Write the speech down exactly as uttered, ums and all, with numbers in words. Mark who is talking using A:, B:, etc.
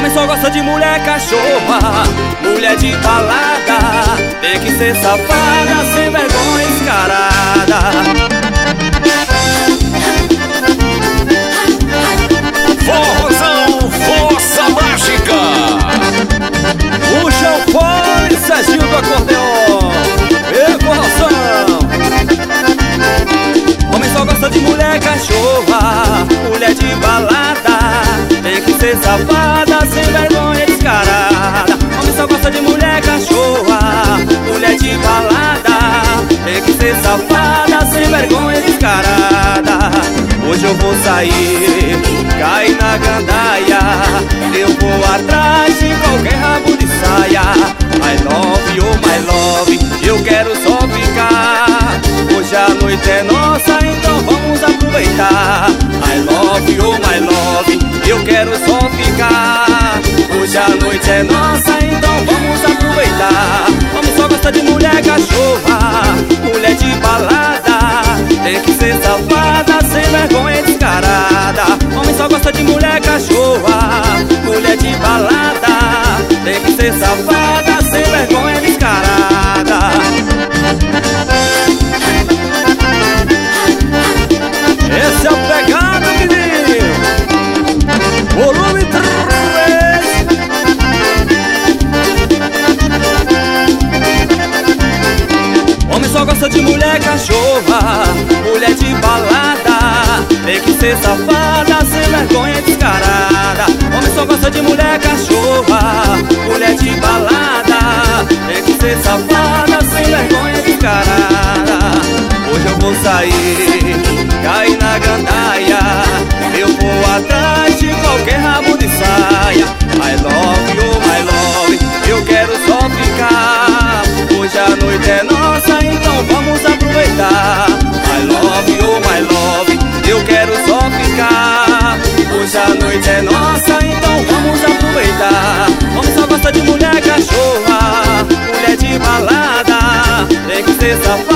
A: Homem só gosta de mulher cachorra, mulher de balada, tem que ser safada, sem vergonha escarada.
B: Forrozão, força mágica.
A: Puxa o fone, Serginho do acordeon. E forrozão. Homem só gosta de mulher cachorra, mulher de balada, tem que ser safada, sem vergonha descarada. Homem só gosta de mulher cachorra, mulher de balada, tem que ser safada, sem vergonha descarada. Hoje eu vou sair, cair na gandaia, eu vou atrás de qualquer rabo de saia. My love, oh my love, eu quero só ficar. Hoje a noite é nossa, então vamos aproveitar. I love, oh my love, eu quero só ficar. Hoje a noite é nossa, então vamos aproveitar. Homem só gosta de mulher cachorra, mulher de balada, tem que ser safada, sem vergonha descarada. Homem só gosta de mulher cachorra, mulher de balada, tem que ser safada, sem vergonha descarada. Esse é o pegado, menino. Volume três. Homem só gosta de mulher cachorra, mulher de balada, tem que ser safada, sem vergonha descarada. Homem só gosta de mulher cachorra, mulher de balada, tem que ser safada, sem vergonha descarada. Hoje eu vou sair, cair na gandaia, eu vou atrás de qualquer rabo de saia. My love, oh my love, eu quero só ficar. Hoje a noite é nossa, então vamos aproveitar. My love, oh my love, eu quero só ficar. Hoje a noite é nossa, então vamos aproveitar. Homem só gosta de mulher cachorra, mulher de balada, tem que ser safada,